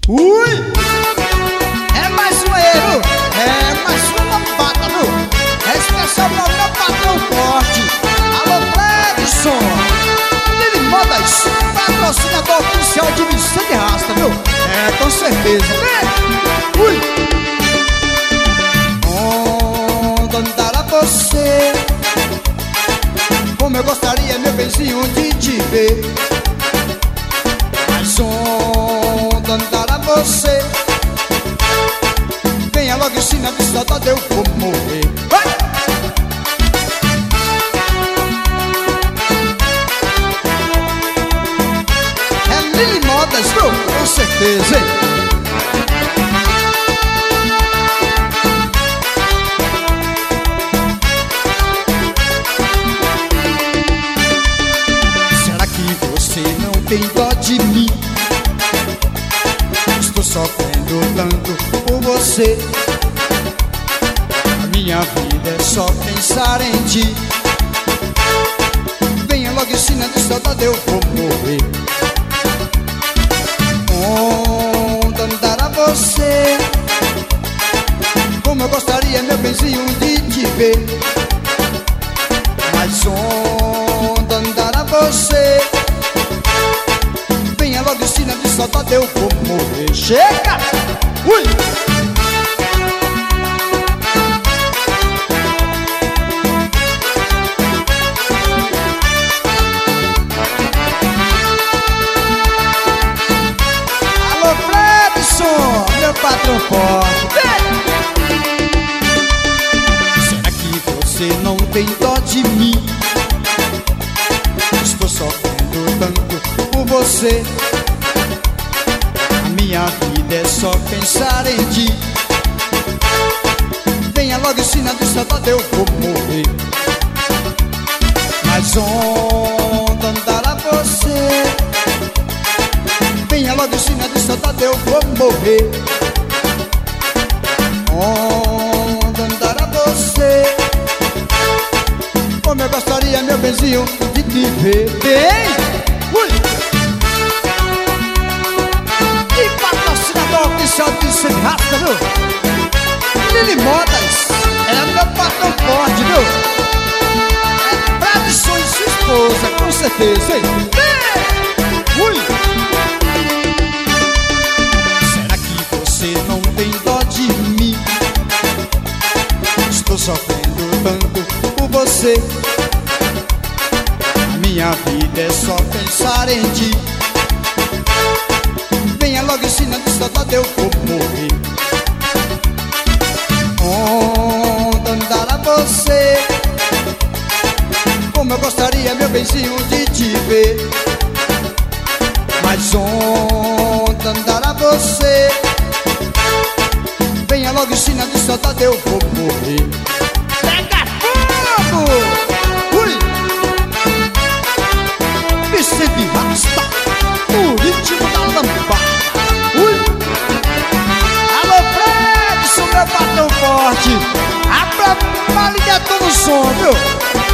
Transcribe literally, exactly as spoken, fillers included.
Ui! É mais um erro, é mais uma lambada, viu? É especial pra meu patrão forte. Alô, Fredson! Lili Modas, patrocinador oficial de Vicente Rasta, viu? É, com certeza, né? Ui! Onde andará você? Como eu gostaria, meu benzinho, de te ver. Mas onde andará você? Venha logo, ensina de saudade, eu vou morrer. Vai! É Lili Modas, bro, com certeza, hein? Será que você não tem dó de mim? Estou sofrendo tanto por você. A minha vida é só pensar em ti. Venha logo, ensina de saudade, eu vou morrer. Onde andará você? Como eu gostaria, meu benzinho, de te ver. Mas onde andará você? Venha logo, ensina de saudade, eu vou morrer. Chega! Ui! Alô, Fredson, meu patrão forte. Será que você não tem dó de mim? Estou sofrendo tanto por você. A minha vida é só pensar em ti. Venha logo, ensina de saudade, eu vou morrer. Mas onde andará você? Venha logo, ensina de saudade, eu vou morrer. Onde andará você? Como eu gostaria, meu benzinho, de te ver. Bem, ui! E patrocinador oficial de Vicente Rasta, viu? Lili Modas, ela é meu patrão forte, viu? É Fredson e sua esposa, com certeza, hein? Bem, ui! Será que você não tem dó de mim? Estou sofrendo tanto por você. A minha vida é só pensar em ti. Venha logo, ensina de saudade, eu vou morrer. Onde andará você? Como eu gostaria, meu benzinho, de te ver. Mas onde andará você? Venha logo, ensina de saudade, eu vou morrer. Pega fogo! Ui! Vicente Rasta, o ritmo da lambada. Ui! Alô, Fredson, meu patrão forte. Abra a palha todo o som, viu?